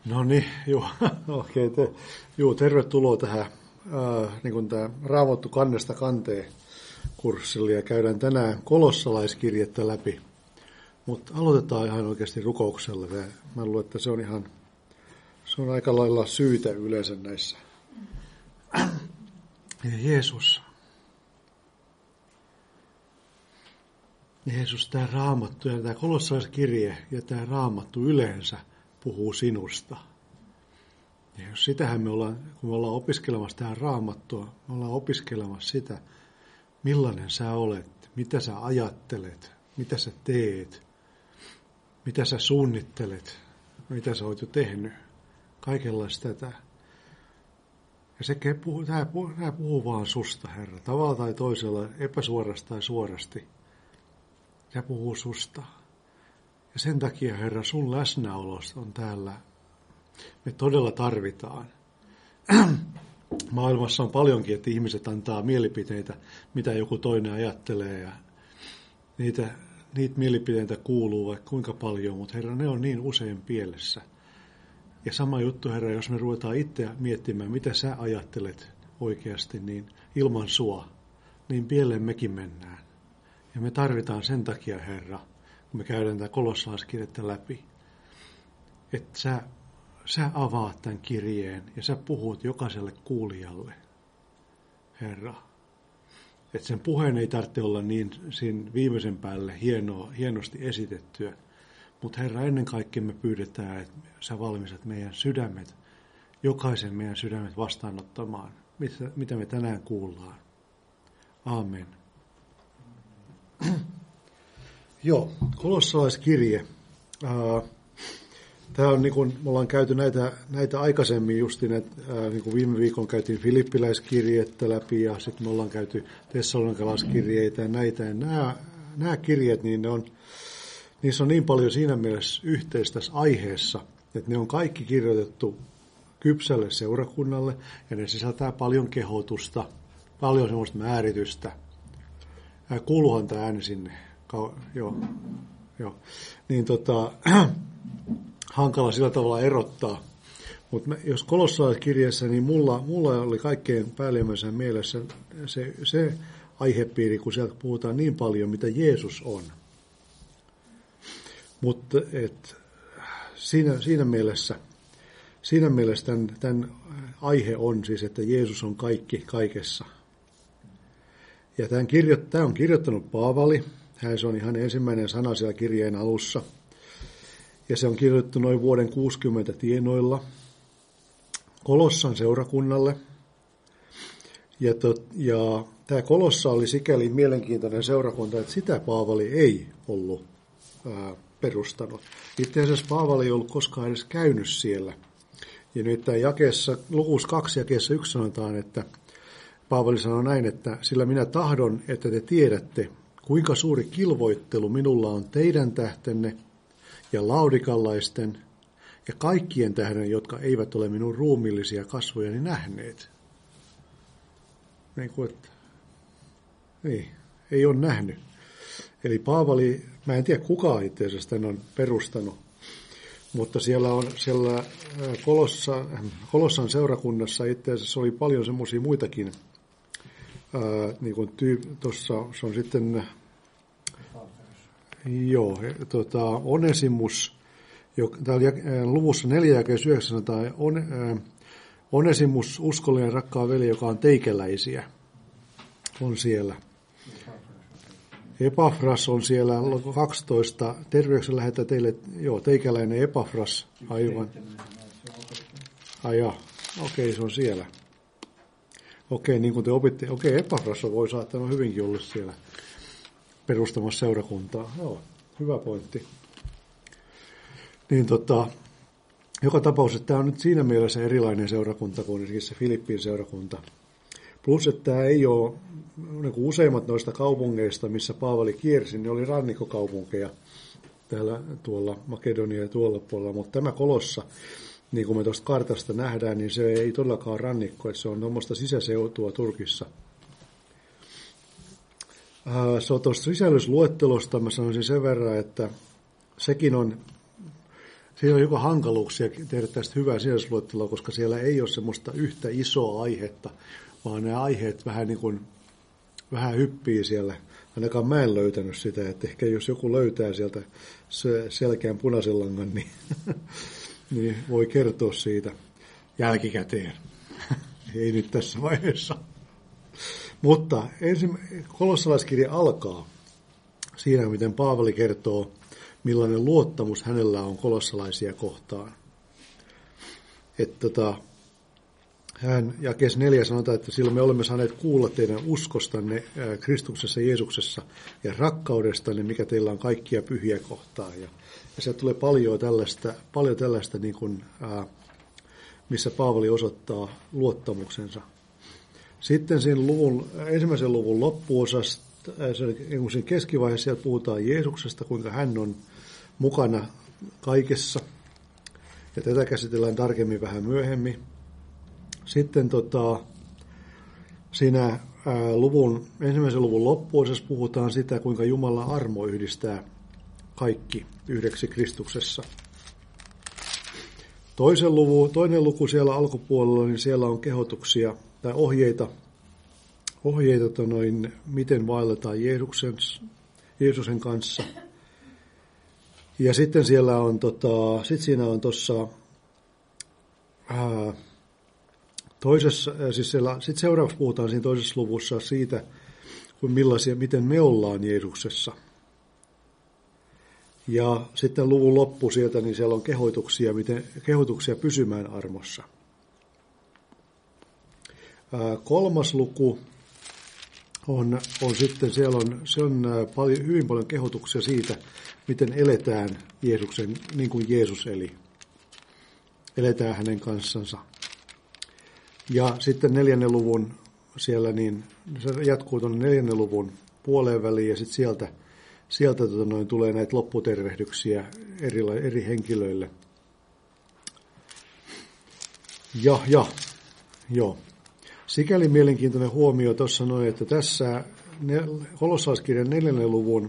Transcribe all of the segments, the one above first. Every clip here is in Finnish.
No niin, joo, okei, tervetuloa tähän niin kuin tämä Raamattu kannesta kanteen kurssille ja käydään tänään kolossalaiskirjettä läpi. Mutta aloitetaan ihan oikeasti rukouksella. Mä luulen, että se on aika lailla syytä yleensä näissä. Ja Jeesus, tämä Raamattu ja tämä kolossalaiskirje ja tämä Raamattu yleensä puhuu sinusta. Ja jos sitähän kun me ollaan opiskelemassa tähän Raamattua, me ollaan opiskelemassa sitä, millainen sä olet, mitä sä ajattelet, mitä sä teet, mitä sä suunnittelet, mitä sä oot jo tehnyt, kaikenlaista tätä. Ja tämä puhuu vaan susta, Herra, tavalla tai toisella, epäsuorasti tai suorasti. Tämä puhuu susta. Ja sen takia, Herra, sun läsnäolosta on täällä. Me todella tarvitaan. Maailmassa on paljonkin, että ihmiset antaa mielipiteitä, mitä joku toinen ajattelee. Ja niitä mielipiteitä kuuluu vaikka kuinka paljon, mutta Herra, ne on niin usein pielessä. Ja sama juttu, Herra, jos me ruvetaan itse miettimään, mitä sä ajattelet oikeasti, niin ilman sua, niin pieleen mekin mennään. Ja me tarvitaan sen takia, Herra, kun me käydään tätä kolossalaiskirjettä läpi, että sä avaat tämän kirjeen ja sä puhut jokaiselle kuulijalle, Herra. Että sen puheen ei tarvitse olla niin siinä viimeisen päälle hienosti esitettyä, mutta Herra, ennen kaikkea me pyydetään, että sä valmistat meidän sydämet, jokaisen meidän sydämet vastaanottamaan, mitä me tänään kuullaan. Aamen. Joo, kolossalaiskirje. Tämä on niin kuin me ollaan käyty näitä aikaisemmin justi, niin kuin viime viikon käytiin filippiläiskirjettä läpi ja sitten me ollaan käyty tessalonikalaiskirjeitä ja näitä. Ja nämä kirjeet, niin niissä on niin paljon siinä mielessä yhteistä tässä aiheessa, että ne on kaikki kirjoitettu kypsälle seurakunnalle ja ne sisältää paljon kehotusta, paljon semmoista määritystä. Kuuluuhan tämä ääni sinne. Joo. Niin hankala sillä tavalla erottaa. Mutta jos kolossalaiskirjeessä, niin mulla oli kaikkein päällimmäisenä mielessä se aihepiiri, kun sieltä puhutaan niin paljon, mitä Jeesus on. Mutta siinä mielessä tämän aihe on siis, että Jeesus on kaikki kaikessa. Ja tämä on kirjoittanut Paavali. Se on ihan ensimmäinen sana siellä kirjeen alussa. Ja se on kirjoitettu noin vuoden 60 tienoilla Kolossan seurakunnalle. Ja tämä Kolossa oli sikäli mielenkiintoinen seurakunta, että sitä Paavali ei ollut perustanut. Itse asiassa Paavali ei ollut koskaan edes käynyt siellä. Ja nyt luvussa 2 jakeessa 1 sanotaan, että Paavali sanoi näin, että sillä minä tahdon, että te tiedätte, kuinka suuri kilvoittelu minulla on teidän tähtenne ja laudikalaisten ja kaikkien tähden, jotka eivät ole minun ruumiillisia kasvojani nähneet. Ei ole nähnyt. Eli Paavali, mä en tiedä kuka itse asiassa tämän on perustanut, mutta siellä Kolossan seurakunnassa itse asiassa oli paljon semmoisia muitakin. Niin kuin tuossa se on sitten Onesimus, täällä luvussa 4 jakeessa 9 sanotaan, Onesimus, uskollinen rakkaan veli, joka on teikäläisiä, on siellä. Epafras on siellä 12, terveyksen lähetä teille, teikäläinen Epafras, aivan. Okei, se on siellä. Okei, niin kuin te opitte, Epafras voi saattaa hyvinkin olla siellä perustamassa seurakuntaa. Joo, hyvä pointti. Niin joka tapauksessa tämä on nyt siinä mielessä erilainen seurakunta kuin esimerkiksi se Filippiin seurakunta. Plus, että tämä ei ole, niin kuin useimmat noista kaupungeista, missä Paavali kiersi, ne oli rannikkokaupunkeja tuolla Makedonia ja tuolla puolella, mutta tämä Kolossa, niin kuin me tuosta kartasta nähdään, niin se ei todellakaan rannikko, että se on tuommoista sisäseutua Turkissa. Se on tuosta sisällysluettelosta, mä sanoisin sen verran, että sekin on Siinä on joku hankaluuksia tehdä tästä hyvää sijoitusluettelua, koska siellä ei ole semmoista yhtä isoa aihetta, vaan nämä aiheet vähän hyppii siellä. Ainakaan mä en löytänyt sitä, että ehkä jos joku löytää sieltä selkeän punaisen langan, niin voi kertoa siitä jälkikäteen. Ei nyt tässä vaiheessa. Mutta kolossalaiskirja alkaa siinä, miten Paavali kertoo, millainen luottamus hänellä on kolossalaisia kohtaan. Että hän jakeessa 4 sanotaan, että sillä me olemme saaneet kuulla teidän uskostanne Kristuksessa Jeesuksessa ja rakkaudestanne, mikä teillä on kaikkia pyhiä kohtaan. Ja sieltä tulee paljon tällaista niin kuin, missä Paavali osoittaa luottamuksensa. Sitten siinä ensimmäisen luvun loppuosasta, siinä keskivaiheessa sieltä puhutaan Jeesuksesta, kuinka hän on mukana kaikessa. Ja tätä käsitellään tarkemmin vähän myöhemmin. Sitten siinä ensimmäisen luvun loppuosassa puhutaan sitä, kuinka Jumalan armo yhdistää kaikki yhdeksi Kristuksessa. Toinen luku siellä alkupuolella, niin siellä on kehotuksia tai ohjeita miten vaelletaan Jeesuksen kanssa. Ja sitten siellä on siinä on tuossa sitten seuraavaksi puhutaan siinä toisessa luvussa siitä, miten me ollaan Jeesuksessa. Ja sitten luvun loppu sieltä, niin siellä on kehotuksia pysymään armossa. Kolmas luku on sitten, se on hyvin paljon kehotuksia siitä, miten eletään niin kuin Jeesus eli. Eletään hänen kanssansa. Ja sitten 4. luvun siellä, niin se jatkuu tuonne 4. luvun puoleen väliin, ja sitten sieltä tulee näitä lopputervehdyksiä eri henkilöille. Joo. Sikäli mielenkiintoinen huomio tuossa noin, että tässä Kolossalaiskirjan 4. luvun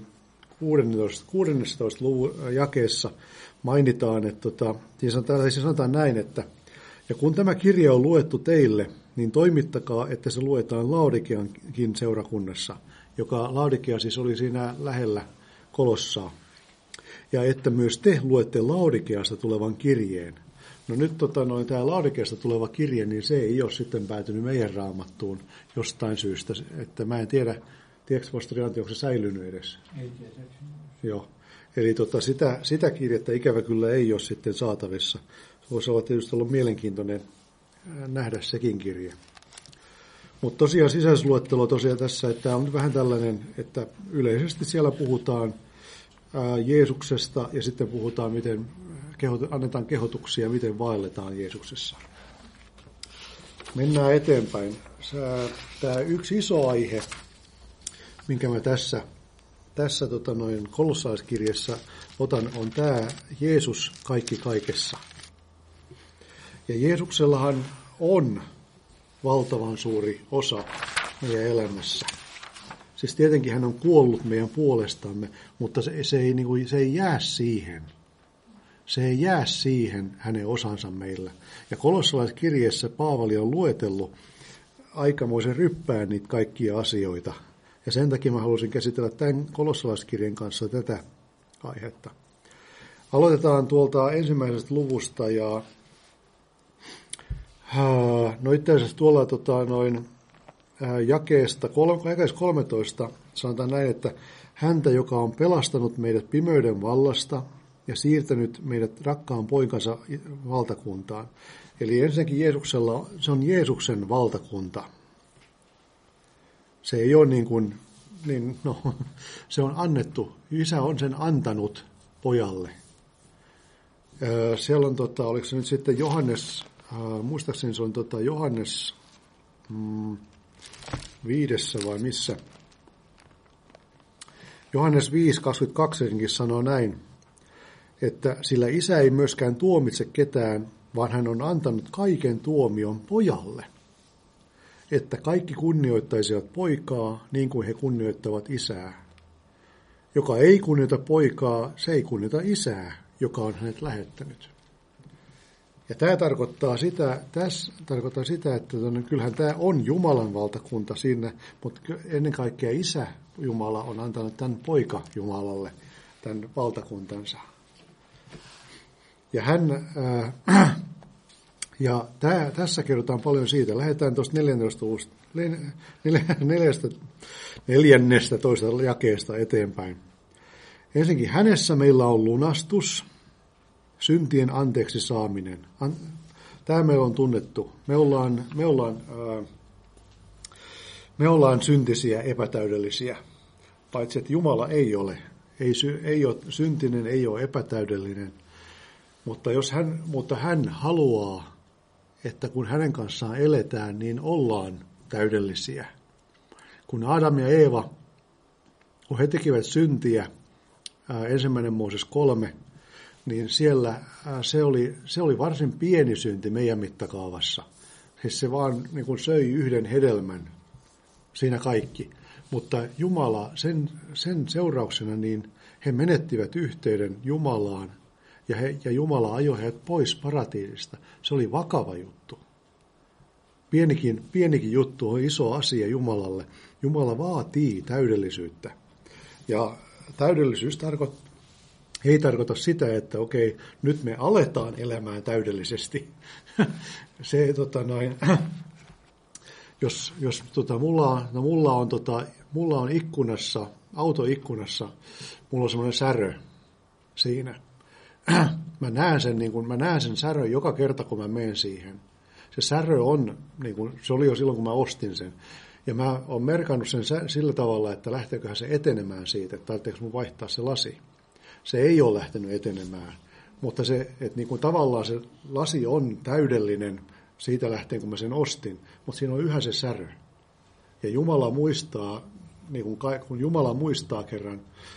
16. luvun jakeessa mainitaan, että sanotaan näin, että ja kun tämä kirja on luettu teille, niin toimittakaa, että se luetaan Laodikeankin seurakunnassa, joka Laodikea siis oli siinä lähellä Kolossaa. Ja että myös te luette Laodikeasta tulevan kirjeen. No nyt tämä Laodikeasta tuleva kirje, niin se ei ole sitten päätynyt meidän raamattuun jostain syystä. Että mä en tiedätkö pastori Antti, onko se säilynyt edes? Ei tietääkseni. Joo. Eli sitä kirjettä ikävä kyllä ei ole sitten saatavissa. Voisi olla tietysti ollut mielenkiintoinen nähdä sekin kirje. Mutta tosiaan sisäisluettelo tässä, että tämä on vähän tällainen, että yleisesti siellä puhutaan Jeesuksesta ja sitten puhutaan, miten annetaan kehotuksia, miten vaelletaan Jeesuksessa. Mennään eteenpäin. Tämä yksi iso aihe, minkä mä tässä Kolossalaiskirjassa otan, on tämä Jeesus kaikki kaikessa. Ja Jeesuksellahan on valtavan suuri osa meidän elämässä. Siis tietenkin hän on kuollut meidän puolestamme, mutta se ei jää siihen. Se ei jää siihen hänen osansa meillä. Ja kolossalaiskirjeessä Paavali on luetellut aikamoisen ryppään niitä kaikkia asioita. Ja sen takia mä halusin käsitellä tämän kolossalaiskirjan kanssa tätä aihetta. Aloitetaan tuolta ensimmäisestä luvusta ja itse asiassa tuolla jakeesta 13 sanotaan näin, että häntä, joka on pelastanut meidät pimeyden vallasta ja siirtänyt meidät rakkaan poikansa valtakuntaan. Eli ensinnäkin se on Jeesuksen valtakunta. Se ei ole se on annettu, isä on sen antanut pojalle. Siellä on, oliko se nyt sitten Johannes, muistaakseni se on Johannes 5 vai missä? Johannes 5:22 sanoo näin, että sillä isä ei myöskään tuomitse ketään, vaan hän on antanut kaiken tuomion pojalle, että kaikki kunnioittaisivat poikaa niin kuin he kunnioittavat isää. Joka ei kunnioita poikaa, se ei kunnioita isää, joka on hänet lähettänyt. Ja tämä tarkoittaa sitä, että kyllähän tämä on Jumalan valtakunta siinä, mutta ennen kaikkea Isä Jumala on antanut tämän poika Jumalalle tämän valtakuntansa. Ja tässä kerrotaan paljon siitä. Lähdetään tuosta 14. jakeesta eteenpäin. Ensinnäkin hänessä meillä on lunastus, syntien anteeksi saaminen. Tämä meillä on tunnettu. Me ollaan syntisiä, epätäydellisiä, paitsi että Jumala ei ole. Ei ole syntinen, ei ole epätäydellinen. Mutta hän haluaa, että kun hänen kanssaan eletään, niin ollaan täydellisiä. Kun Adam ja Eeva, kun he tekivät syntiä, 1. Mooses 3, niin siellä se oli varsin pieni synti meidän mittakaavassa. Siis se vaan niin kuin söi yhden hedelmän, siinä kaikki. Mutta Jumala, sen seurauksena niin he menettivät yhteyden Jumalaan, ja Jumala ajoi heidät pois paratiisista. Se oli vakava juttu. Pienikin juttu on iso asia Jumalalle. Jumala vaatii täydellisyyttä. Ja täydellisyys ei tarkoita sitä, että okei, nyt me aletaan elämään täydellisesti. Mulla on ikkunassa, autoikkunassa, mulla on semmoinen särö siinä. Mä näen sen särön joka kerta, kun mä menen siihen. Se särö on, niin kuin se oli jo silloin, kun mä ostin sen. Ja mä oon merkannut sen sillä tavalla, että lähteeköhän se etenemään siitä, että tarvitseeko mun vaihtaa se lasi. Se ei ole lähtenyt etenemään, mutta että niin kuin tavallaan se lasi on täydellinen siitä lähtien, kun mä sen ostin, mutta siinä on yhä se särö. Ja Jumala muistaa, niin kun Jumala muistaa kerran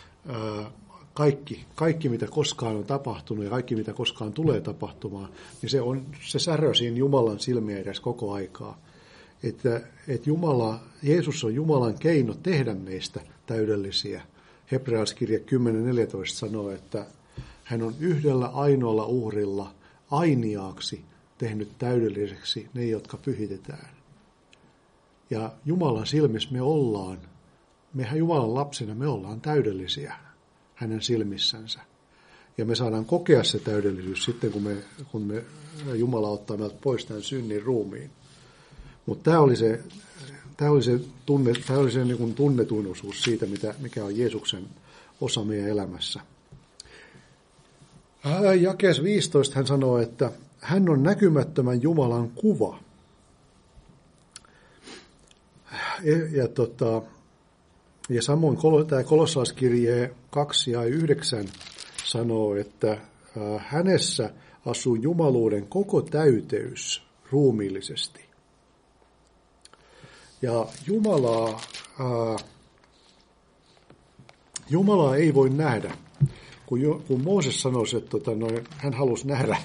kaikki, mitä koskaan on tapahtunut ja kaikki, mitä koskaan tulee tapahtumaan, niin se särö siinä Jumalan silmiä edes koko aikaa. Että Jeesus on Jumalan keino tehdä meistä täydellisiä. Hebrealaiskirje 10.14 sanoo, että hän on yhdellä ainoalla uhrilla ainiaaksi tehnyt täydelliseksi ne, jotka pyhitetään. Ja Jumalan silmissä mehän Jumalan lapsina me ollaan täydellisiä hänen silmissänsä. Ja me saadaan kokea se täydellisyys sitten, kun Jumala ottaa meiltä pois tämän synnin ruumiin. Mutta tämä oli se niin kuin tunnetuin osuus siitä, mikä on Jeesuksen osa meidän elämässä. Jakeessa 15 hän sanoo, että hän on näkymättömän Jumalan kuva. Ja samoin tämä Kolossalaiskirje 2 ja 9 sanoo, että hänessä asuu jumaluuden koko täyteys ruumiillisesti. Ja Jumalaa ei voi nähdä. Kun Mooses sanoi, että hän halusi nähdä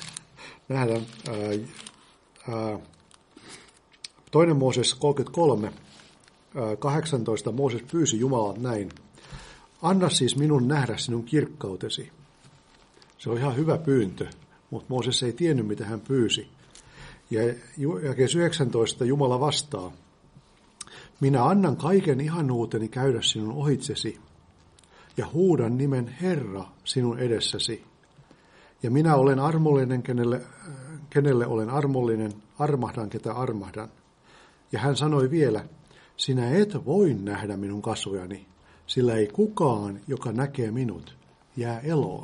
2. Mooses 33, 18 Mooses pyysi Jumalalta näin. Anna siis minun nähdä sinun kirkkautesi. Se on ihan hyvä pyyntö, mutta Mooses ei tiennyt, mitä hän pyysi. Ja jakeessa 19 Jumala vastaa. Minä annan kaiken ihanuuteni käydä sinun ohitsesi ja huudan nimen Herra sinun edessäsi. Ja minä olen armollinen, kenelle olen armollinen, armahdan, ketä armahdan. Ja hän sanoi vielä, sinä et voi nähdä minun kasvojani, sillä ei kukaan, joka näkee minut, jää eloon.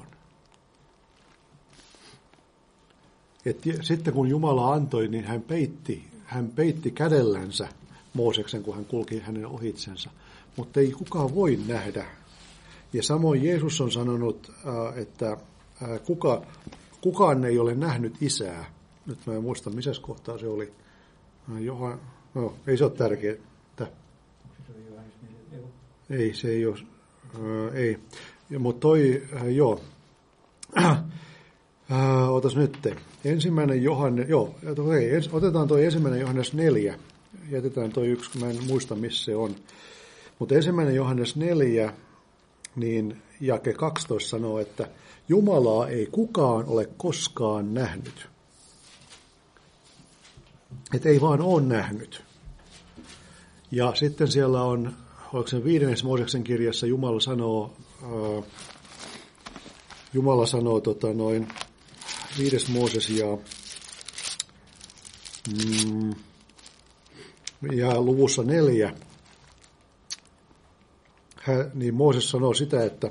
Sitten kun Jumala antoi, niin hän peitti kädellänsä Mooseksen, kun hän kulki hänen ohitsensa, mutta ei kukaan voi nähdä. Ja samoin Jeesus on sanonut, että kukaan ei ole nähnyt Isää. Nyt mä en muista, missä kohtaa se oli. Ei se ole tärkeää. Ei, se ei ole. Ei. Mutta otas nyt. Ensimmäinen Johannes, otetaan toi 1. Johannes 4. Jätetään toi yksi, mä en muista missä se on. Mutta 1. Johannes 4, niin jake 12 sanoo, että Jumalaa ei kukaan ole koskaan nähnyt. Että ei vaan ole nähnyt. Ja sitten siellä on, oliko se 5. Mooseksen kirjassa Jumala sanoo 5. Mooses ja luvussa 4, niin Mooses sanoo sitä, että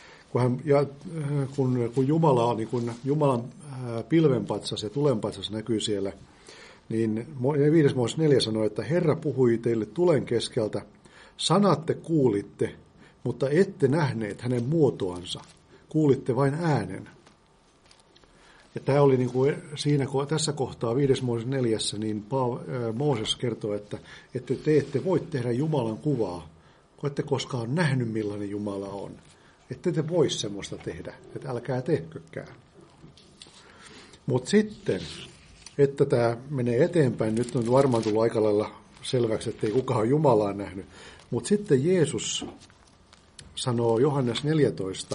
kun Jumala on, niin kun Jumalan pilvenpatsas ja tulenpatsas näkyy siellä, niin 5. Mooses 4 sanoo, että Herra puhui teille tulen keskeltä, sanat te kuulitte, mutta ette nähneet hänen muotoansa, kuulitte vain äänen. Ja tämä oli niin kuin siinä, tässä kohtaa 5. Mooses 4, niin Mooses kertoo, että te ette voi tehdä Jumalan kuvaa, kun ette koskaan nähnyt, millainen Jumala on. Ette te voi semmoista tehdä, että älkää tehkökään. Mutta sitten, että tämä menee eteenpäin, nyt on varmaan tullut aika lailla selväksi, että ei kukaan Jumalaa nähnyt. Mutta sitten Jeesus sanoo Johannes 14,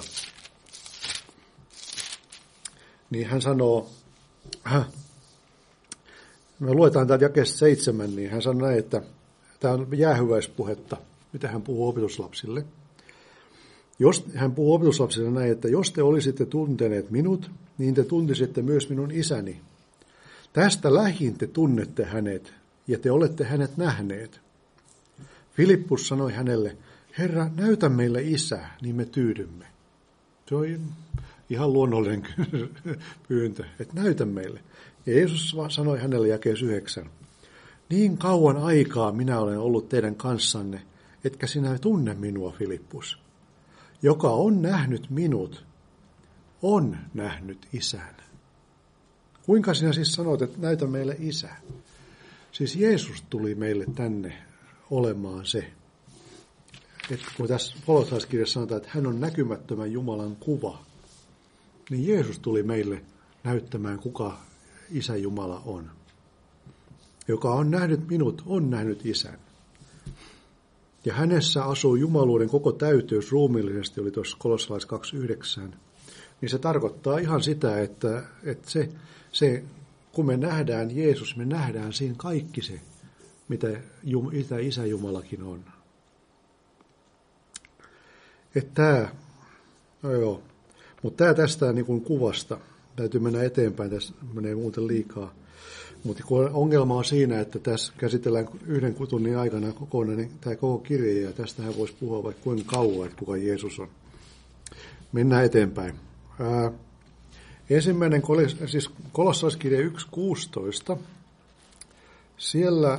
niin hän sanoo, me luetaan täältä jakeesta 7, niin hän sanoo näin, että tämä on jäähyväispuhetta, mitä hän puhuu opetuslapsille. Hän puhuu opetuslapsille näin, että jos te olisitte tunteneet minut, niin te tuntisitte myös minun isäni. Tästä lähin te tunnette hänet, ja te olette hänet nähneet. Filippus sanoi hänelle, Herra, näytä meille isä, niin me tyydymme. Se on ihan luonnollinen pyyntö, että näytä meille. Ja Jeesus sanoi hänelle jakeessa 9, niin kauan aikaa minä olen ollut teidän kanssanne, etkä sinä tunne minua, Filippus. Joka on nähnyt minut, on nähnyt isän. Kuinka sinä siis sanot, että näytä meille isä? Siis Jeesus tuli meille tänne olemaan se, että kun tässä Kolossalaiskirjassa sanotaan, että hän on näkymättömän Jumalan kuva, niin Jeesus tuli meille näyttämään, kuka Isä Jumala on. Joka on nähnyt minut, on nähnyt isän. Ja hänessä asuu jumaluuden koko täyteys ruumiillisesti, oli tuossa Kolossalais 2.9. Niin se tarkoittaa ihan sitä, että se, kun me nähdään Jeesus, me nähdään siinä kaikki se, mitä Isä Jumalakin on. Mutta tämä tästä niin kuin kuvasta, täytyy mennä eteenpäin, tässä menee muuten liikaa. Mutta ongelma on siinä, että tässä käsitellään 1 tunnin aikana kokonainen tämä koko kirja, ja tästähän voisi puhua vaikka kuinka kauan, että kuka Jeesus on. Mennään eteenpäin. Ensimmäinen, siis Kolossalaiskirja 1.16. Siellä,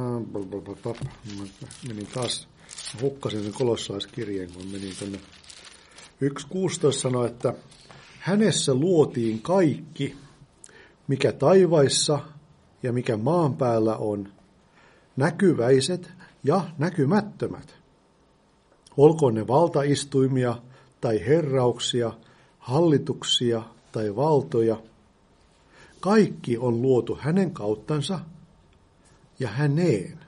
menin taas, hukkasin sen Kolossalaiskirjeen, kun menin tuonne 1.16 sanoi, että hänessä luotiin kaikki, mikä taivaissa ja mikä maan päällä on, näkyväiset ja näkymättömät. Olkoon ne valtaistuimia tai herrauksia, hallituksia tai valtoja. Kaikki on luotu hänen kauttansa ja häneen.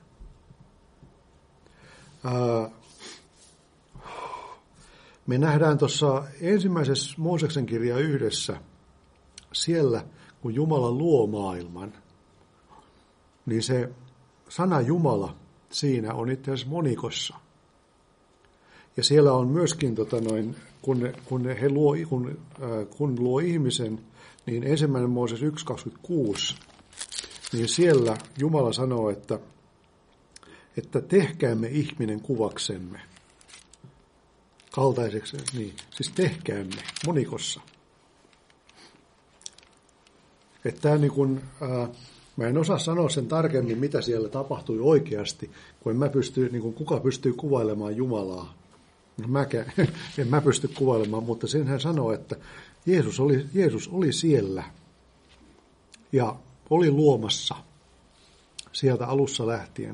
Me nähdään tuossa ensimmäisessä Mooseksen kirja 1, siellä kun Jumala luo maailman, niin se sana Jumala siinä on itse asiassa monikossa. Ja siellä on myöskin, kun luo ihmisen, niin 1. Mooses 1.26, niin siellä Jumala sanoo, että tehkäämme ihminen kuvaksemme. Kaltaiseksi, niin, siis tehkäämme monikossa. Että tämä niin kuin, mä en osaa sanoa sen tarkemmin, mitä siellä tapahtui oikeasti, kun kuka pystyy kuvailemaan Jumalaa. En mä pysty kuvailemaan, mutta sen hän sanoo, että Jeesus oli siellä ja oli luomassa sieltä alussa lähtien.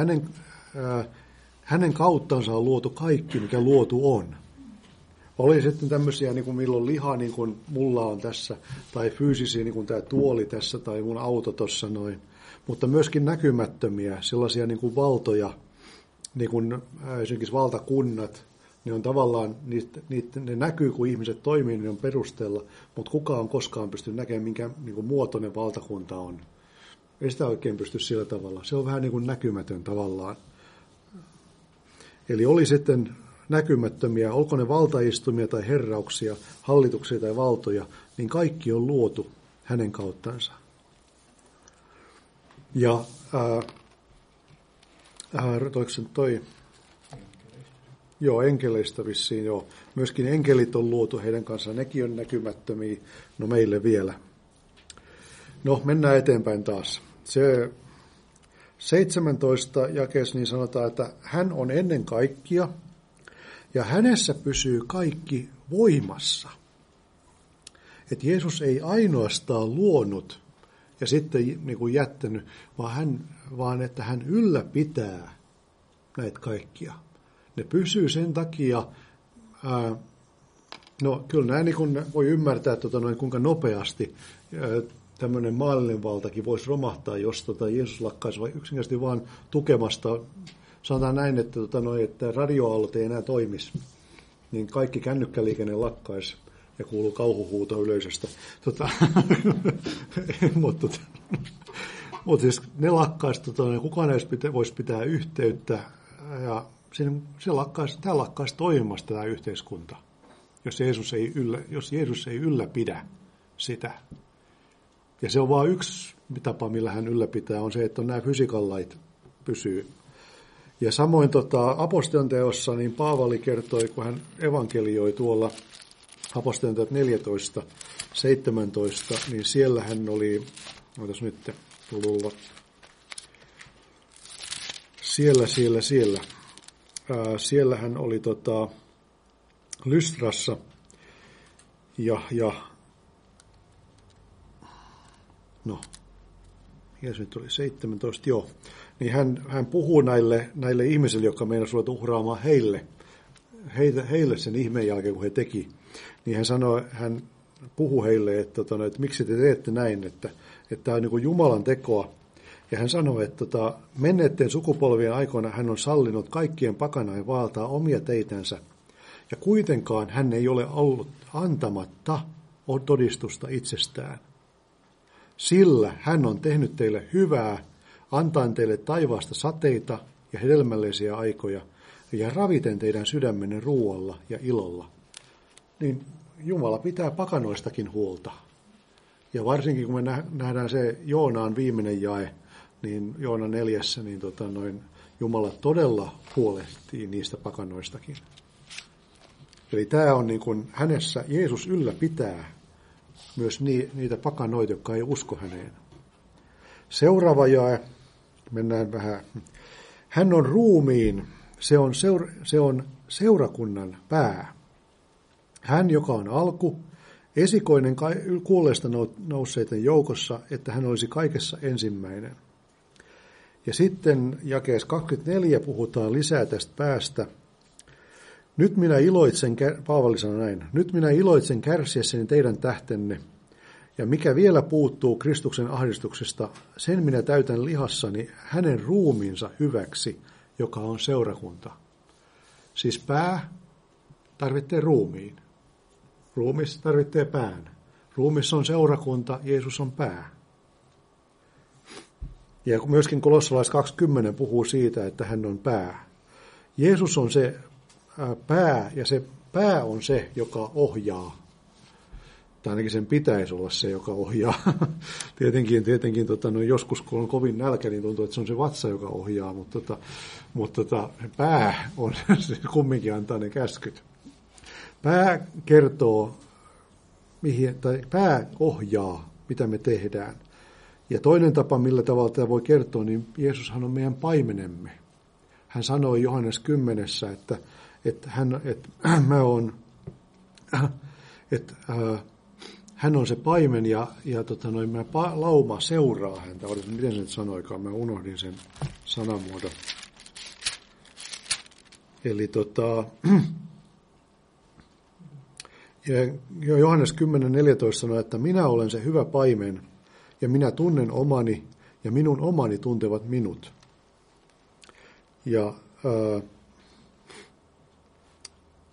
Hänen kauttansa on luotu kaikki, mikä luotu on. Oli sitten tämmöisiä, niin kuin milloin liha, niin kuin mulla on tässä, tai fyysisiä, niin kuin tämä tuoli tässä, tai mun auto tuossa noin. Mutta myöskin näkymättömiä, sellaisia niin kuin valtoja, niin kuin esimerkiksi valtakunnat, niin on tavallaan, ne näkyy, kun ihmiset toimii, niin on perusteella, mutta kukaan on koskaan pysty näkemään, minkä niin kuin muotoinen valtakunta on. Ei sitä oikein pysty sillä tavalla. Se on vähän niin kuin näkymätön tavallaan. Eli oli sitten näkymättömiä, olko ne valtaistumia tai herrauksia, hallituksia tai valtoja, niin kaikki on luotu hänen kauttansa. Ja enkeleistä vissiin, joo. Myöskin enkelit on luotu heidän kanssaan, nekin on näkymättömiä, no meille vielä. No, mennään eteenpäin taas. Se 17 jakeessa niin sanotaan, että hän on ennen kaikkia, ja hänessä pysyy kaikki voimassa. Että Jeesus ei ainoastaan luonut ja sitten niin kuin jättänyt, vaan että hän ylläpitää näitä kaikkia. Ne pysyy sen takia, no kyllä näin niin kuin voi ymmärtää, kuinka nopeasti tämmöinen maallinen valtakin voisi romahtaa, jos Jeesus lakkaisi vai yksinkertaisesti vaan tukemasta. Sanotaan näin, että radioaallot ei enää toimisi, niin kaikki kännykkäliikenne lakkaisi ja kuuluu kauhuhuuto yleisöstä. Mutta siis ne lakkaisi, kukaan ei voisi pitää yhteyttä ja tämä lakkaisi toimimasta tämä yhteiskunta, jos Jeesus ei ylläpidä sitä. Ja se on vain yksi tapa, millä hän ylläpitää, on se, että nämä fysiikan lait pysyy. Ja samoin apostolien teossa, niin Paavali kertoi, kun hän evankelioi tuolla apostolien teot 14, 17, niin siellä hän oli, otas nyt luulla, siellä hän oli Lystrassa ja no, ja se nyt oli 17, joo. Niin hän puhuu näille ihmisille, jotka meinasivat ruveta uhraamaan heille sen ihmeen jälkeen, kun he teki. Niin hän puhui heille, että miksi te teette näin, että tämä on niin kuin Jumalan tekoa. Ja hän sanoi, että menneiden sukupolvien aikoina hän on sallinut kaikkien pakanain vaeltaa omia teitänsä. Ja kuitenkaan hän ei ole ollut antamatta todistusta itsestään. Sillä hän on tehnyt teille hyvää, antaen teille taivaasta sateita ja hedelmällisiä aikoja, ja raviten teidän sydämenne ruoalla ja ilolla. Niin Jumala pitää pakanoistakin huolta. Ja varsinkin kun me nähdään se Joonaan viimeinen jae, niin Joona 4, niin Jumala todella huolehtii niistä pakanoistakin. Eli tämä on niin kuin hänessä, Jeesus ylläpitää myös niitä pakanoita, jotka ei usko häneen. Seuraava jae, mennään vähän. Hän on ruumiin, se on seurakunnan pää. Hän, joka on alku, esikoinen kuolleista nousseiden joukossa, että hän olisi kaikessa ensimmäinen. Ja sitten jakeessa 24 puhutaan lisää tästä päästä. Nyt minä iloitsen, Paavali sanoi näin, nyt minä iloitsen kärsiessäni teidän tähtenne, ja mikä vielä puuttuu Kristuksen ahdistuksesta, sen minä täytän lihassani hänen ruumiinsa hyväksi, joka on seurakunta. Siis pää tarvitsee ruumiin. Ruumis tarvitsee pään. Ruumis on seurakunta, Jeesus on pää. Ja myöskin kolossalais 20 puhuu siitä, että hän on pää. Jeesus on se pää, ja se pää on se, joka ohjaa. Tai ainakin sen pitäisi olla se, joka ohjaa. Tietenkin joskus, kun on kovin nälkä, niin tuntuu, että se on se vatsa, joka ohjaa, mutta pää on se, kumminkin antaa ne käskyt. Pää kertoo, pää ohjaa, mitä me tehdään. Ja toinen tapa, millä tavalla tämä voi kertoa, niin Jeesushan on meidän paimenemme. Hän sanoi Johannes 10, hän on se paimen ja lauma seuraa häntä. Miten se nyt sanoikaan? Mä unohdin sen sanamuodon. Eli Johannes 10:14 sanoi, että minä olen se hyvä paimen ja minä tunnen omani ja minun omani tuntevat minut. Ja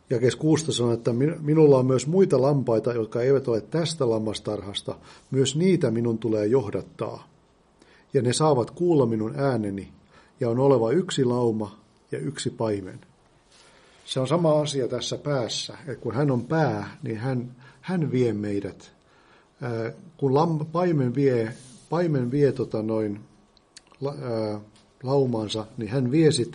Jakeessa 16 sanoo, että minulla on myös muita lampaita, jotka eivät ole tästä lammastarhasta. Myös niitä minun tulee johdattaa. Ja ne saavat kuulla minun ääneni, ja on oleva yksi lauma ja yksi paimen. Se on sama asia tässä päässä, että kun hän on pää, niin hän vie meidät. Kun paimen vie laumansa, niin hän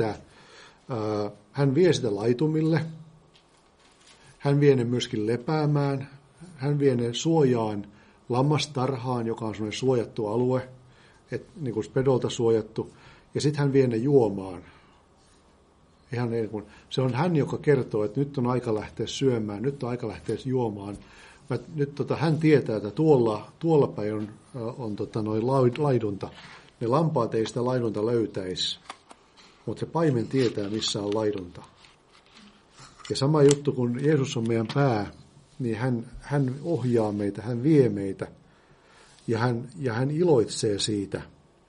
vie sitä laitumille. Hän vie ne myöskin lepäämään. Hän vie ne suojaan lammastarhaan, joka on sellainen suojattu alue, niin kuin pedolta suojattu. Ja sitten hän vie ne juomaan. Ihan niin kuin, se on hän, joka kertoo, että nyt on aika lähteä syömään, nyt on aika lähteä juomaan. Nyt hän tietää, että tuolla päin on laidunta. Ne lampaat ei sitä laidunta löytäisi, mutta se paimen tietää, missä on laidunta. Ja sama juttu, kun Jeesus on meidän pää, niin hän ohjaa meitä, hän vie meitä ja hän iloitsee siitä.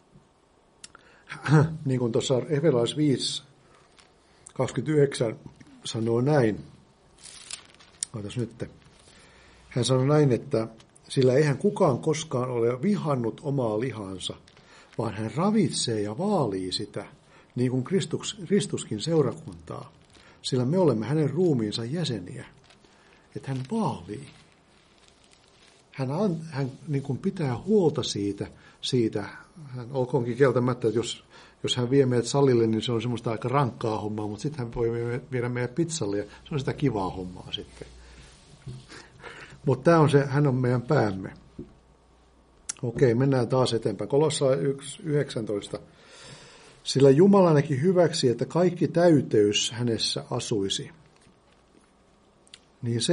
Niin kuin tuossa Efesolais 5:29 sanoo näin. Ootas nyt. Hän sanoi näin, että sillä eihän kukaan koskaan ole vihannut omaa lihansa, vaan hän ravitsee ja vaalii sitä, niin kuin Kristuskin seurakuntaa. Sillä me olemme hänen ruumiinsa jäseniä. Että hän vaalii. Hän niin kuin pitää huolta siitä. Hän olkoonkin kieltämättä, että jos hän vie meidät salille, niin se on semmoista aika rankkaa hommaa, mutta sitten hän voi viedä meidät pizzalle ja se on sitä kivaa hommaa sitten. Mutta hän on meidän päämme. Okei, mennään taas eteenpäin. Kolossai 1:19. Sillä Jumala näki hyväksi, että kaikki täyteys hänessä asuisi. Niin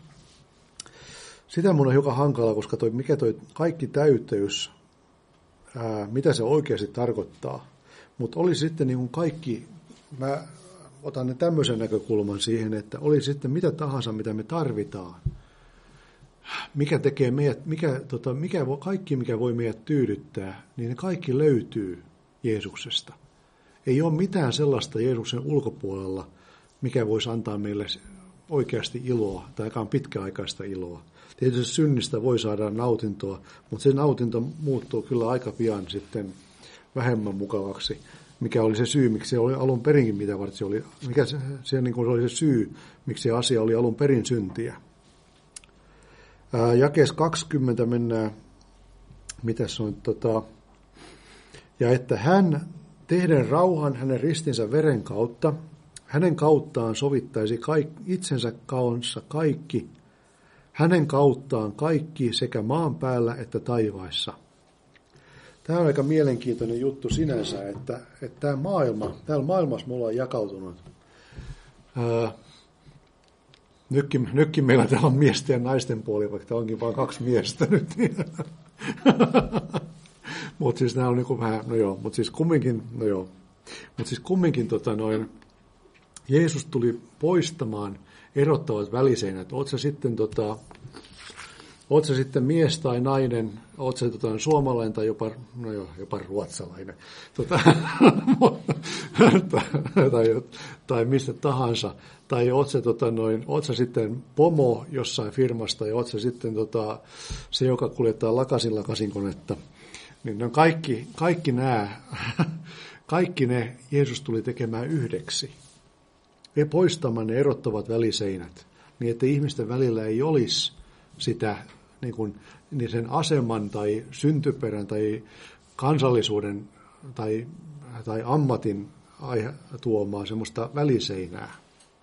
sitä mun on hiukan hankala, koska mikä toi kaikki täyteys, mitä se oikeasti tarkoittaa. Mutta oli sitten niin kuin kaikki, mä otan ne tämmöisen näkökulman siihen, että oli sitten mitä tahansa, mitä me tarvitaan. Mikä tekee meidät, kaikki, mikä voi meidät tyydyttää, niin ne kaikki löytyy Jeesuksesta. Ei ole mitään sellaista Jeesuksen ulkopuolella, mikä voisi antaa meille oikeasti iloa, tai aikaan pitkäaikaista iloa. Tietysti synnistä voi saada nautintoa, mutta se nautinto muuttuu kyllä aika pian sitten vähemmän mukavaksi. Mikä oli se syy, miksi se oli alun perinkin, mitä varten se oli, mikä se niin kuin oli se syy, miksi se asia oli alun perin syntiä. Jakeessa 20 mennään, mitä se on, ja että hän tehden rauhan hänen ristinsä veren kautta, hänen kauttaan sovittaisi itsensä kanssa kaikki, hänen kauttaan kaikki sekä maan päällä että taivaissa. Tämä on aika mielenkiintoinen juttu sinänsä, että täällä maailmassa mulla on jakautunut. Nytkin meillä täällä on miesten ja naisten puoli, vaikka täällä onkin vain 2 miestä nyt. Mutta siis nämä on niin kuin vähän, mutta siis kumminkin Jeesus tuli poistamaan erottavat väliseinät. Oot sä sitten mies tai nainen, oot sä suomalainen tai jopa ruotsalainen, tai mistä tahansa, tai oot sä sitten pomo jossain firmasta, ja oot sä sitten se, joka kuljettaa lakasin konetta, niin ne on kaikki ne Jeesus tuli tekemään yhdeksi. Ja poistamaan ne erottavat väliseinät, niin että ihmisten välillä ei olisi sitä niin sen aseman tai syntyperän tai kansallisuuden tai ammatin tuomaan semmoista väliseinää.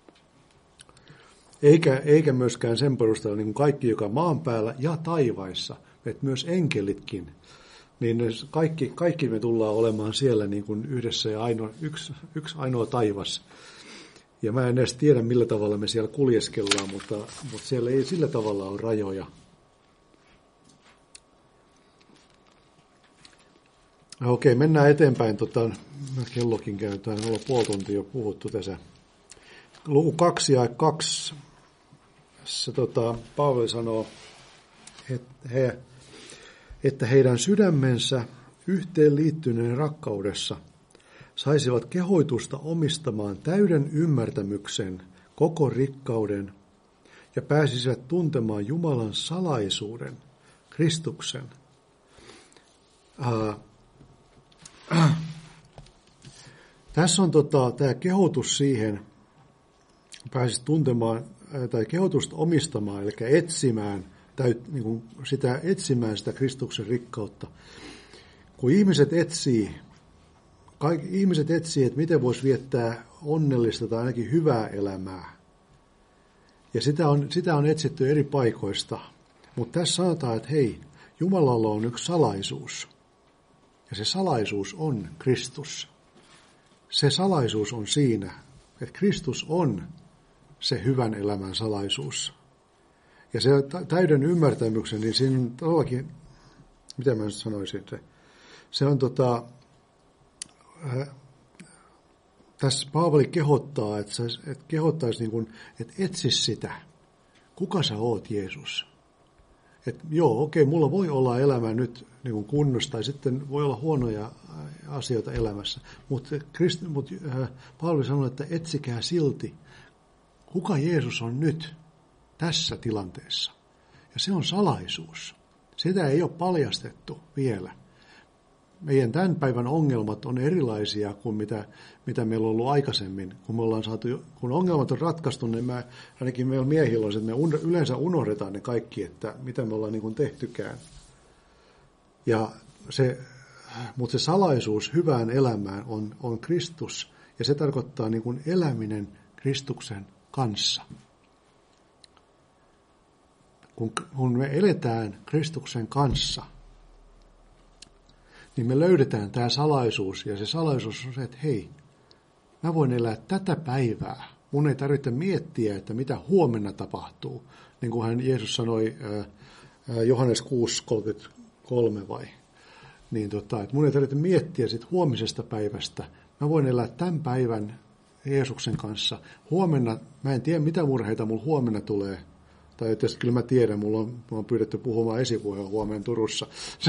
Eikä myöskään sen perusteella niin kuin kaikki, joka maan päällä ja taivaissa, että myös enkelitkin, niin kaikki me tullaan olemaan siellä niin kuin yhdessä ja yksi ainoa taivas. Ja mä en edes tiedä, millä tavalla me siellä kuljeskellaan, mutta siellä ei sillä tavalla ole rajoja. Okei, mennään eteenpäin. Kellokin käytetään, on ollut puoli tuntia jo puhuttu tässä. Luku 2 ja 2. Paavali sanoo, että heidän sydämensä yhteenliittyneen rakkaudessa saisivat kehoitusta omistamaan täyden ymmärtämyksen koko rikkauden ja pääsisivät tuntemaan Jumalan salaisuuden, Kristuksen. Tässä on tämä kehotus siihen, pääsisi tuntemaan tai kehotusta omistamaan, eli etsimään sitä Kristuksen rikkautta. Kun ihmiset etsii, että miten voisi viettää onnellista tai ainakin hyvää elämää. Ja sitä on etsitty eri paikoista. Mutta tässä sanotaan, että hei, Jumalalla on yksi salaisuus. Ja se salaisuus on Kristus. Se salaisuus on siinä, että Kristus on se hyvän elämän salaisuus. Ja se täyden ymmärtämyksen, niin siinä on todellakin, mitä mä sanoisin, se on tässä Paavali kehottaa, että kehottaisi niin kuin, että etsi sitä. Kuka sä oot, Jeesus? Että joo, okei, mulla voi olla elämä nyt niin kuin kunnossa, tai sitten voi olla huonoja asioita elämässä. Mutta Paavali sanoi, että etsikää silti, kuka Jeesus on nyt tässä tilanteessa. Ja se on salaisuus. Sitä ei ole paljastettu vielä. Meidän tämän päivän ongelmat on erilaisia kuin mitä meillä on ollut aikaisemmin. Kun ongelmat on ratkaistu, niin ainakin meillä miehillä on, että me yleensä unohdetaan ne kaikki, että mitä me ollaan niin kuin tehtykään. Mutta se salaisuus hyvään elämään on Kristus, ja se tarkoittaa niin kuin eläminen Kristuksen kanssa. Kun me eletään Kristuksen kanssa, niin me löydetään tämä salaisuus, ja se salaisuus on se, että hei, mä voin elää tätä päivää. Mun ei tarvitse miettiä, että mitä huomenna tapahtuu, niin kuin Jeesus sanoi Johannes 6:33 vai. Niin että mun ei tarvitse miettiä sit huomisesta päivästä. Mä voin elää tämän päivän Jeesuksen kanssa. Huomenna, mä en tiedä mitä murheita mulla huomenna tulee. Tai tietysti kyllä mä tiedän, mulla on pyydetty puhumaan esipuheen huomenna Turussa.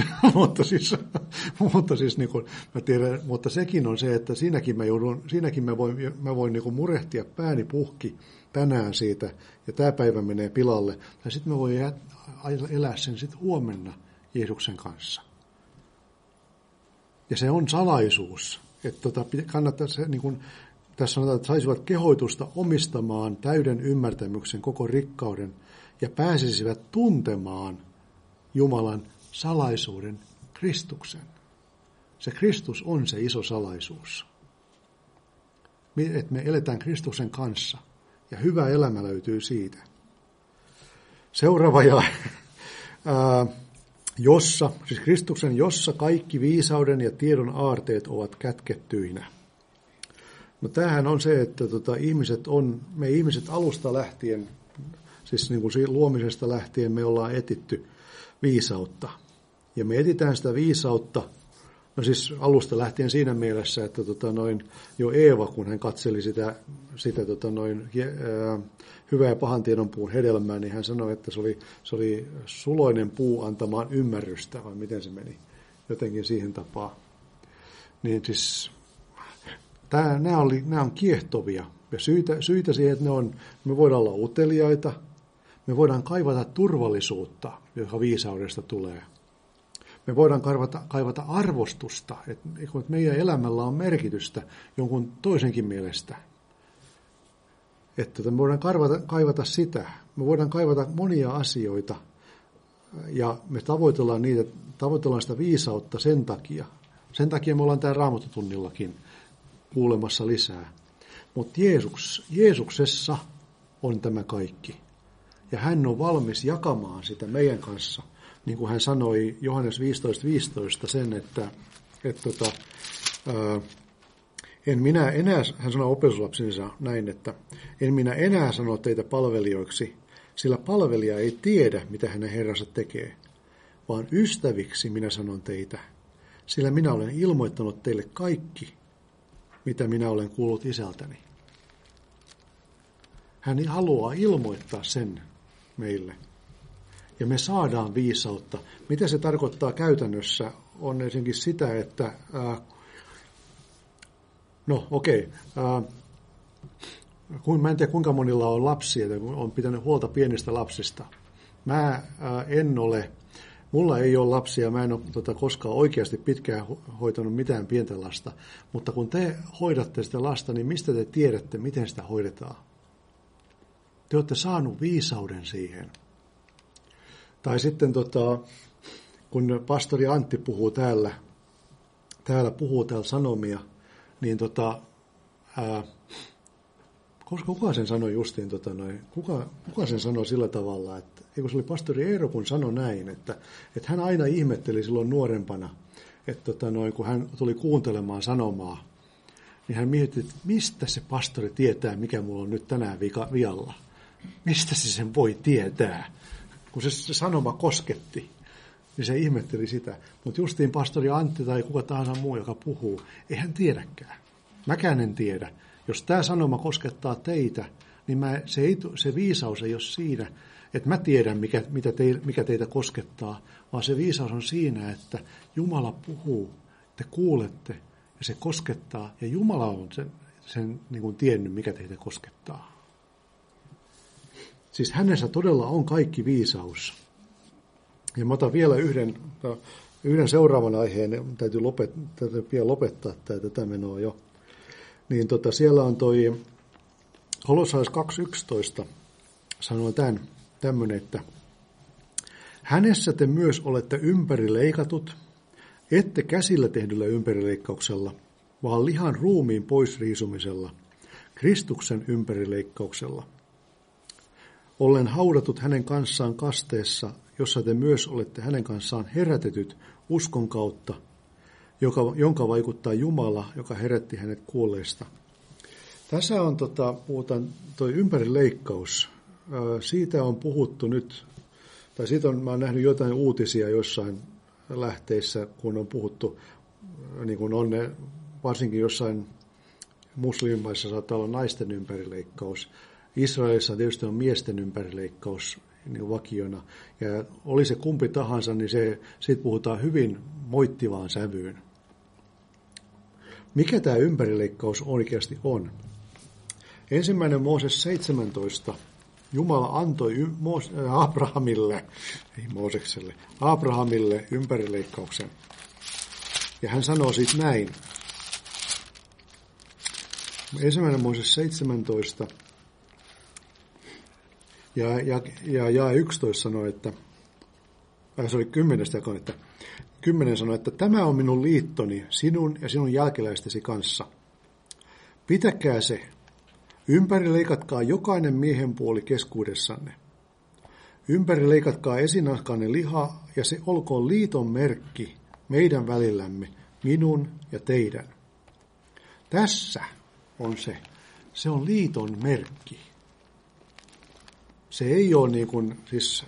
mutta sekin on se, että siinäkin mä voin niin kuin murehtia pääni puhki tänään siitä, ja tämä päivä menee pilalle. Tai sitten mä voin elää sen sitten huomenna Jeesuksen kanssa. Ja se on salaisuus, että kannattaa se, niin kuin tässä sanotaan, että saisivat kehoitusta omistamaan täyden ymmärtämyksen koko rikkauden ja pääsisivät tuntemaan Jumalan salaisuuden, Kristuksen. Se Kristus on se iso salaisuus. Että me eletään Kristuksen kanssa ja hyvä elämä löytyy siitä. Seuraava jae. Siis Kristuksen, jossa kaikki viisauden ja tiedon aarteet ovat kätkettyinä. No tämähän on se, että me ihmiset alusta lähtien, siis niin kuin luomisesta lähtien me ollaan etitty viisautta. Ja me etitään sitä viisautta, no siis alusta lähtien siinä mielessä, että jo Eeva, kun hän katseli sitä hyvää ja pahan tiedon puun hedelmää, niin hän sanoi, että se oli suloinen puu antamaan ymmärrystä, vai miten se meni, jotenkin siihen tapaan. Niin siis nämä on kiehtovia, ja syitä siihen, että me voidaan olla uteliaita, me voidaan kaivata turvallisuutta, joka viisaudesta tulee. Me voidaan kaivata arvostusta, että meidän elämällä on merkitystä jonkun toisenkin mielestä. Että me voidaan kaivata sitä. Me voidaan kaivata monia asioita, ja me tavoitellaan sitä viisautta sen takia. Sen takia me ollaan täällä Raamattotunnillakin kuulemassa lisää. Mutta Jeesuksessa on tämä kaikki. Ja hän on valmis jakamaan sitä meidän kanssa. Niin kuin hän sanoi Johannes 15:15 sen, että en minä enää, hän sanoi opetuslapsinsa näin, että en minä enää sano teitä palvelijoiksi, sillä palvelija ei tiedä, mitä hänen herransa tekee, vaan ystäviksi minä sanon teitä, sillä minä olen ilmoittanut teille kaikki, mitä minä olen kuullut isältäni. Hän haluaa ilmoittaa sen meille. Ja me saadaan viisautta. Mitä se tarkoittaa käytännössä? On ensinnäkin sitä, että mä en tiedä kuinka monilla on lapsia, että on pitänyt huolta pienistä lapsista. Mä en ole, mulla ei ole lapsia, mä en ole koskaan oikeasti pitkään hoitanut mitään pientä lasta, mutta kun te hoidatte sitä lasta, niin mistä te tiedätte, miten sitä hoidetaan? Te olette saanut viisauden siihen. Tai sitten kun pastori Antti puhuu täällä sanomia, niin kuka sen sanoi justiin, kuka sen sanoi sillä tavalla, että eikö se oli pastori Eero, kun sanoi näin, että hän aina ihmetteli silloin nuorempana, että kun hän tuli kuuntelemaan sanomaa, niin hän mietti, että mistä se pastori tietää, mikä mulla on nyt tänään vialla. Mistä se sen voi tietää, kun se sanoma kosketti. Niin se ihmetteli sitä. Mutta justiin pastori Antti tai kuka tahansa muu, joka puhuu, ei hän tiedäkään. Mäkään en tiedä. Jos tämä sanoma koskettaa teitä, niin se viisaus ei ole siinä, että mä tiedän, mikä teitä koskettaa, vaan se viisaus on siinä, että Jumala puhuu, te kuulette ja se koskettaa, ja Jumala on sen niin kuin tiennyt, mikä teitä koskettaa. Siis hänessä todella on kaikki viisaus. Ja mä otan vielä yhden seuraavan aiheen, täytyy pian lopettaa tätä menoa jo. Niin siellä on toi Kolossais 2.11 sanoo tämmöinen, että hänessä te myös olette ympärileikatut, ette käsillä tehdyllä ympärileikkauksella, vaan lihan ruumiin poisriisumisella, Kristuksen ympärileikkauksella. Ollen haudatut hänen kanssaan kasteessa, jossa te myös olette hänen kanssaan herätetyt uskon kautta, jonka vaikuttaa Jumala, joka herätti hänet kuolleista. Tässä on, puhutaan toi ympärileikkaus. Siitä on puhuttu nyt, tai siitä mä oon nähnyt jotain uutisia jossain lähteissä, kun on puhuttu, niin kuin on ne, varsinkin jossain muslimimaissa saattaa olla naisten ympärileikkaus. Israelissa tietysti on miesten ympärileikkaus niin vakiona, ja oli se kumpi tahansa, niin siitä puhutaan hyvin moittivaan sävyyn. Mikä tämä ympärileikkaus oikeasti on? 1. Mooses 17. Jumala antoi Abrahamille ympärileikkauksen. Ja hän sanoo sitten näin. 1. Mooses 17. Ja 11 sanoi, että, se oli 10 jakoon, että 10 sanoi, että tämä on minun liittoni sinun ja sinun jälkeläistesi kanssa. Pitäkää se, ympärileikatkaa jokainen miehen puoli keskuudessanne. Ympärileikatkaa esinahkainen liha ja se olkoon liiton merkki meidän välillämme, minun ja teidän. Tässä on se on liiton merkki. Se ei ole niin kuin, siis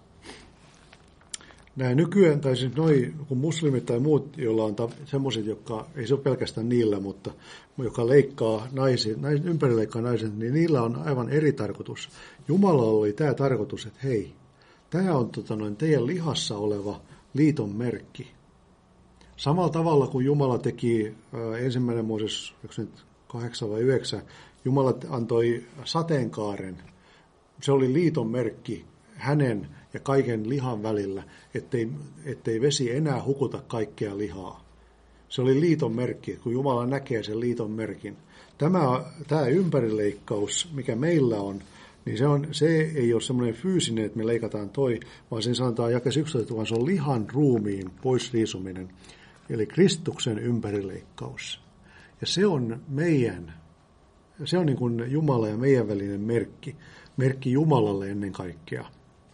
nämä nykyään, tai siis kun muslimit tai muut, joilla on semmoiset, jotka, ei se ole pelkästään niillä, mutta joka leikkaa ympärileikkaa naiset, niin niillä on aivan eri tarkoitus. Jumalalla oli tämä tarkoitus, että hei, tämä on teidän lihassa oleva liiton merkki. Samalla tavalla kuin Jumala teki 1. Mooses 8 vai 9, Jumala antoi sateenkaaren. Se oli liiton merkki hänen ja kaiken lihan välillä, ettei vesi enää hukuta kaikkea lihaa. Se oli liiton merkki, kun Jumala näkee sen liiton merkin. Tämä ympärileikkaus, mikä meillä on, niin se ei ole semmoinen fyysinen, että me leikataan vaan sen sanotaan jakeessa 11, vaan se on lihan ruumiin poisriisuminen, eli Kristuksen ympärileikkaus. Ja se on niin kuin Jumala ja meidän välinen merkki Jumalalle ennen kaikkea.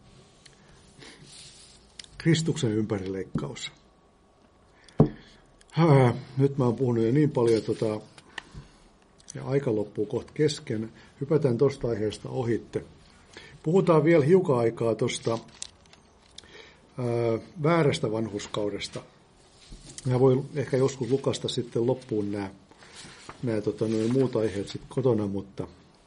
Kristuksen ympärileikkaus. Nyt mä oon puhunut jo niin paljon, ja aika loppuu kohta kesken. Hypätään tuosta aiheesta ohitte. Puhutaan vielä hiukan aikaa tuosta väärästä vanhurskaudesta. Mä voin ehkä joskus lukasta sitten loppuun nämä muut aiheet sitten kotona, mutta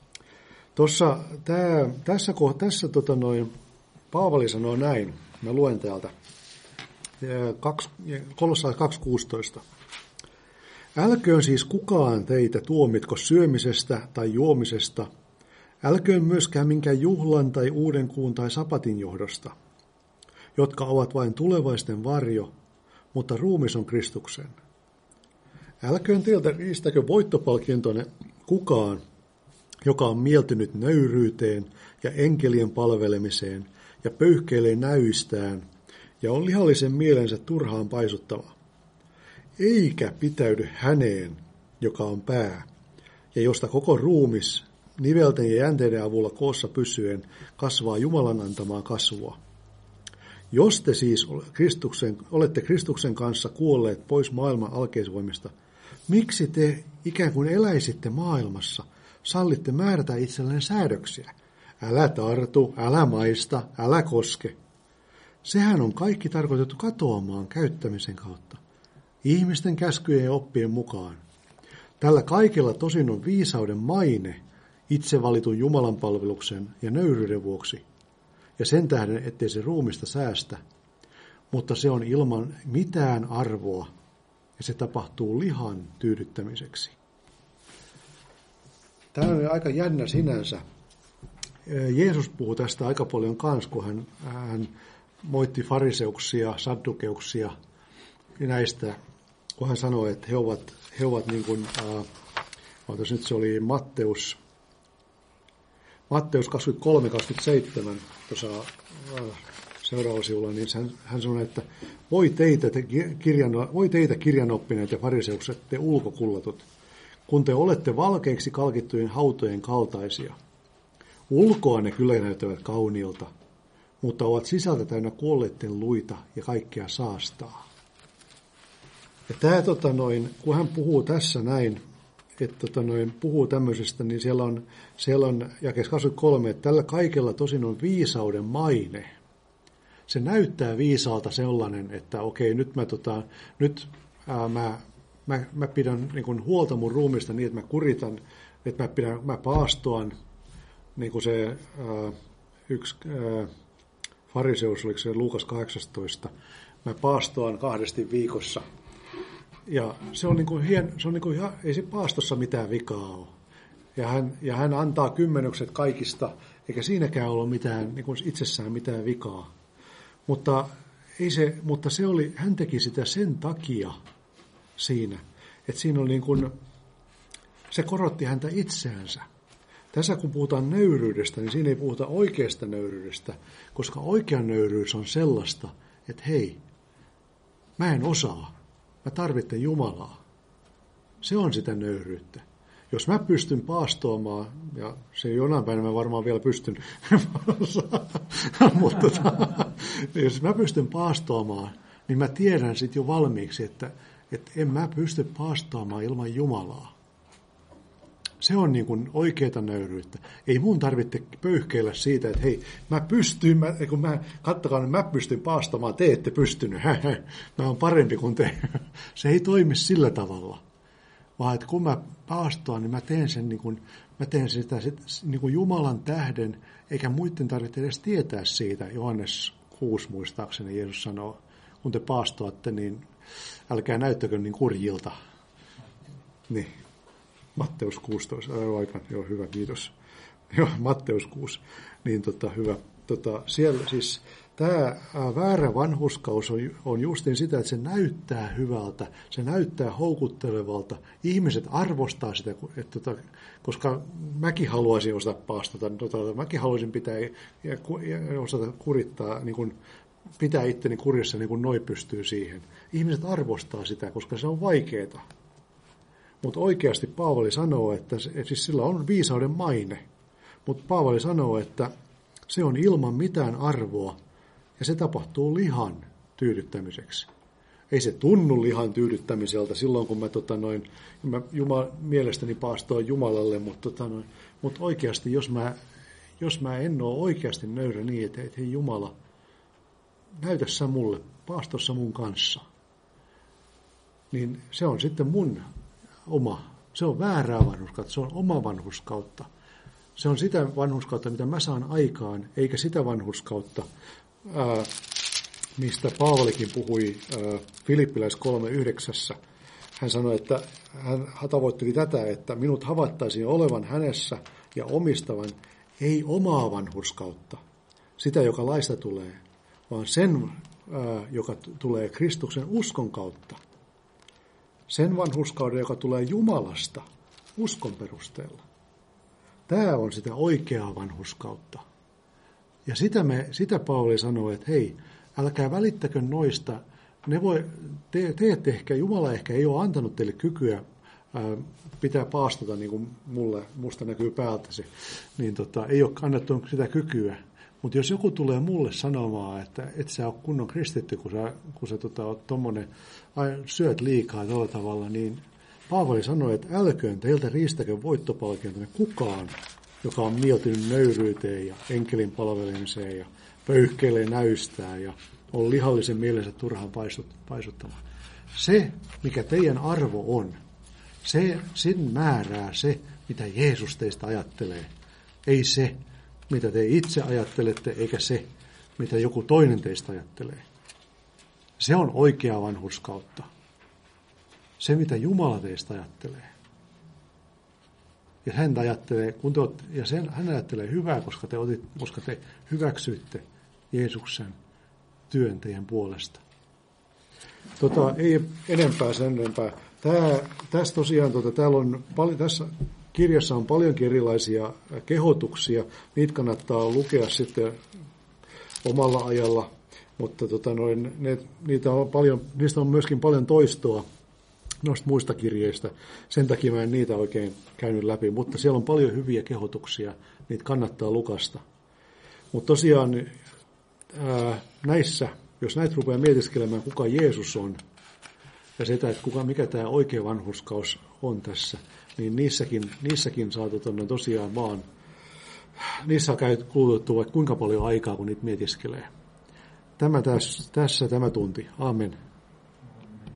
tässä Paavali sanoo näin, mä luen täältä, Kolossais 2.16. Älköön siis kukaan teitä tuomitko syömisestä tai juomisesta, älköön myöskään minkään juhlan tai uudenkuun tai sapatin johdosta, jotka ovat vain tulevaisten varjo, mutta ruumis on Kristuksen. Älköön teiltä riistäkö voittopalkintonne kukaan, joka on mieltynyt nöyryyteen ja enkelien palvelemiseen ja pöyhkeilee näyistään ja on lihallisen mielensä turhaan paisuttava. Eikä pitäydy häneen, joka on pää, ja josta koko ruumis nivelten ja jänteiden avulla koossa pysyen kasvaa Jumalan antamaa kasvua. Jos te siis olette Kristuksen kanssa kuolleet pois maailman alkeisvoimista, miksi te ikään kuin eläisitte maailmassa, sallitte määrätä itselleen säädöksiä? Älä tartu, älä maista, älä koske. Sehän on kaikki tarkoitettu katoamaan käyttämisen kautta, ihmisten käskyjen ja oppien mukaan. Tällä kaikella tosin on viisauden maine itse valitun Jumalan palveluksen ja nöyryyden vuoksi, ja sen tähden, ettei se ruumista säästä, mutta se on ilman mitään arvoa, ja se tapahtuu lihan tyydyttämiseksi. Tämä on aika jännä sinänsä. Jeesus puhuu tästä aika paljon kanssa, kun hän moitti fariseuksia, saddukeuksia ja näistä, kun hän sanoi, että he ovat niin kuin, nyt se oli Matteus 23-27, tuossa seuraavalla sivulla, niin hän sanoi, että voi teitä kirjanoppineet ja fariseukset, te ulkokullatut, kun te olette valkeiksi kalkittujen hautojen kaltaisia. Ulkoa ne kyllä näyttävät kauniilta, mutta ovat sisältä täynnä kuolleiden luita ja kaikkea saastaa. Ja tämä, kun hän puhuu tässä näin, että puhuu tämmöisestä, niin siellä on jakeessa 23, että tällä kaikella tosin on viisauden maine. Se näyttää viisaalta sellainen, että okei, nyt mä pidän niin kuin huolta mun ruumista niin, että mä kuritan, että mä paastoan, niin kuin se yksi fariseus, oliko se Luukas 18, mä paastoan 2 viikossa. Ja se on ei se paastossa mitään vikaa ole. Ja hän antaa kymmenykset kaikista, eikä siinäkään ole mitään, niin kuin itsessään mitään vikaa. Mutta hän teki sitä sen takia siinä, että siinä on niin kuin, se korotti häntä itseänsä. Tässä kun puhutaan nöyryydestä, niin siinä ei puhuta oikeasta nöyryydestä, koska oikea nöyryys on sellaista, että hei, mä en osaa, mä tarvitsen Jumalaa. Se on sitä nöyryyttä. Jos mä pystyn paastoamaan, ja se jonain päivänä mä varmaan vielä pystyn, mutta jos mä pystyn paastoamaan, niin mä tiedän sitten jo valmiiksi, että en mä pysty paastoamaan ilman Jumalaa. Se on niin kuin oikeata nöyryyttä. Ei mun tarvitse pöyhkeillä siitä, että hei, kattokaa, mä pystyn paastomaan, te ette pystynyt. Mä oon parempi kuin te. Se ei toimi sillä tavalla. Vaan että kun mä paastoan, niin mä teen sitä niin kuin Jumalan tähden, eikä muiden tarvitse edes tietää siitä. Johannes 6 muistaakseni Jeesus sanoo, kun te paastoatte, niin älkää näyttäkö niin kurjilta. Niin. Matteus 16, joo, hyvä, kiitos. Joo, Matteus 6, niin hyvä. Siellä siis tämä väärä vanhurskaus on justiin sitä, että se näyttää hyvältä, se näyttää houkuttelevalta. Ihmiset arvostaa sitä, koska mäkin haluaisin osata paastota, mäkin haluaisin pitää ja osata kurittaa, niin kuin pitää itteni kurissa, niin kuin noi pystyy siihen. Ihmiset arvostaa sitä, koska se on vaikeaa. Mutta oikeasti Paavali sanoo, että siis sillä on viisauden maine, mutta Paavali sanoo, että se on ilman mitään arvoa ja se tapahtuu lihan tyydyttämiseksi. Ei se tunnu lihan tyydyttämiseltä silloin, kun mä mielestäni paastoin Jumalalle, mutta oikeasti, jos mä en ole oikeasti nöyrä niin, että hei Jumala, näytä sä mulle, paastossa mun kanssa, niin se on sitten mun se on väärää vanhurskautta, se on oma vanhurskautta. Se on sitä vanhurskautta, mitä mä saan aikaan, eikä sitä vanhurskautta, mistä Paavalikin puhui Filippiläis 3:9, hän sanoi, että hän tavoitteli tätä, että minut havaittaisiin olevan hänessä ja omistavan ei omaa vanhurskautta, sitä, joka laista tulee, vaan sen, joka tulee Kristuksen uskon kautta. Sen vanhurskauden, joka tulee Jumalasta uskon perusteella. Tämä on sitä oikeaa vanhurskautta. Ja sitä Paavali sanoo, että hei, älkää välittäkö noista. Te ette ehkä, Jumala ehkä ei ole antanut teille kykyä pitää paastota, niin kuin musta näkyy päältäsi. Niin ei ole annettu sitä kykyä. Mutta jos joku tulee mulle sanomaan, että et sä ole kunnon kristitty, kun sä oot tommonen, syöt liikaa tuolla tavalla, niin Paavali sanoi, että älköön teiltä riistäkö voittopalkintonne kukaan, joka on mieltynyt nöyryyteen ja enkelin palvelemiseen ja pöyhkeilee näystää ja on lihallisen mielensä turhaan paisuttava. Se, mikä teidän arvo on, sen määrää se, mitä Jeesus teistä ajattelee. Ei se, mitä te itse ajattelette, eikä se, mitä joku toinen teistä ajattelee. Se on oikeaa vanhurskautta. Se, mitä Jumala teistä ajattelee. Ja hän ajattelee, hän ajattelee hyvää, koska te hyväksyitte Jeesuksen työn teidän puolesta. Ei enempää sen enempää. Tässä tosiaan, tässä kirjassa on paljonkin erilaisia kehotuksia. Niitä kannattaa lukea sitten omalla ajalla, mutta niistä on myöskin paljon toistoa noista muista kirjeistä. Sen takia mä en niitä oikein käynyt läpi, mutta siellä on paljon hyviä kehotuksia. Niitä kannattaa lukasta. Mutta tosiaan näissä, jos näitä rupeaa mietiskelemään, kuka Jeesus on, ja sitä, että mikä tämä oikea vanhurskaus on tässä, niin niissäkin saa tosiaan vaan, niissä on kulutettu vaikka kuinka paljon aikaa, kun niitä mietiskelee. Tämä tunti. Amen.